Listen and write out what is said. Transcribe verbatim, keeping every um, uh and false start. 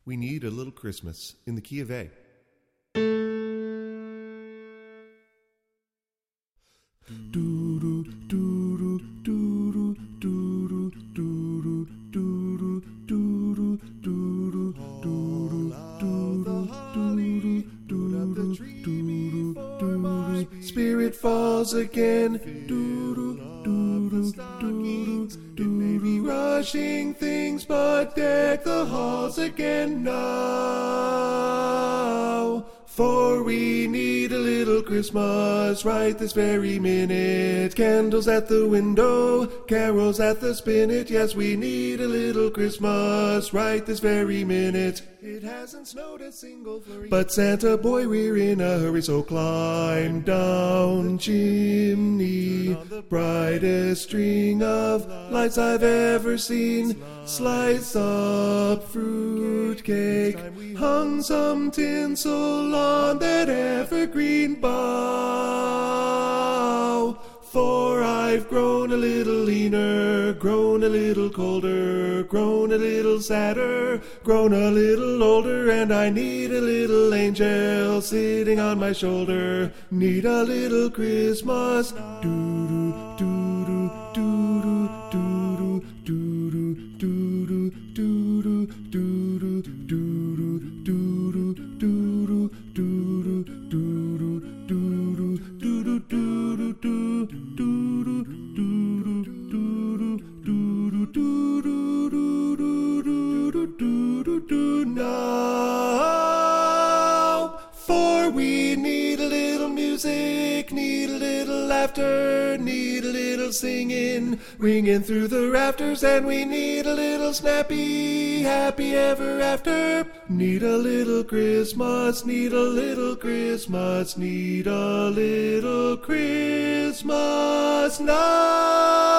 We need a little Christmas in the key of A. Spirit falls again. It may be rushing things, but deck the halls again now. For we need a little Christmas right this very minute. Candles at the window, carols at the spinet. Yes, we need a little Christmas right this very minute. It hasn't snowed a single flurry, but Santa boy, we're in a hurry, so climb down chimney. Brightest string of lights I've ever seen. Slice up fruit cake, hung some tinsel on that evergreen bough. For I've grown a little leaner, grown a little colder, grown a little sadder, grown a little older, and I need a little angel sitting on my shoulder. Need a little Christmas. Doo-doo, doo-doo, doo-doo, doo-doo, doo-doo, doo-doo, doo-doo, doo-doo, doo-doo, doo-doo, doo-doo, doo-doo, doo-doo, doo-doo, doo-doo, doo-doo. Now, for we need a little music, need a little laughter, need a little singing, ringing through the rafters, and we need a little snappy, happy ever after. Need a little Christmas, need a little Christmas, need a little Christmas now.